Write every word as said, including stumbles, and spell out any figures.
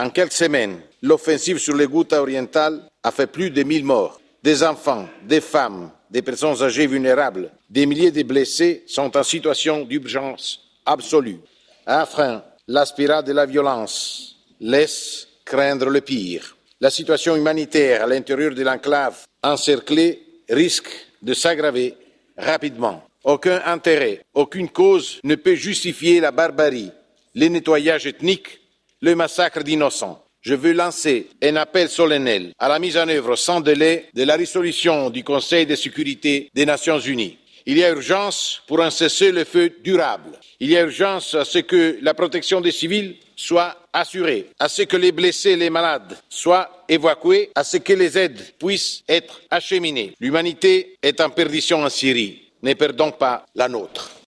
En quelques semaines, l'offensive sur les Ghouta orientales a fait plus de mille morts. Des enfants, des femmes, des personnes âgées vulnérables, des milliers de blessés sont en situation d'urgence absolue. Enfin, la spirale de la violence laisse craindre le pire. La situation humanitaire à l'intérieur de l'enclave encerclée risque de s'aggraver rapidement. Aucun intérêt, aucune cause ne peut justifier la barbarie, le nettoyage ethnique, le massacre d'innocents. Je veux lancer un appel solennel à la mise en œuvre sans délai de la résolution du Conseil de sécurité des Nations unies. Il y a urgence pour un cessez-le-feu durable. Il y a urgence à ce que la protection des civils soit assurée, à ce que les blessés et les malades soient évacués, à ce que les aides puissent être acheminées. L'humanité est en perdition en Syrie. Ne perdons pas la nôtre.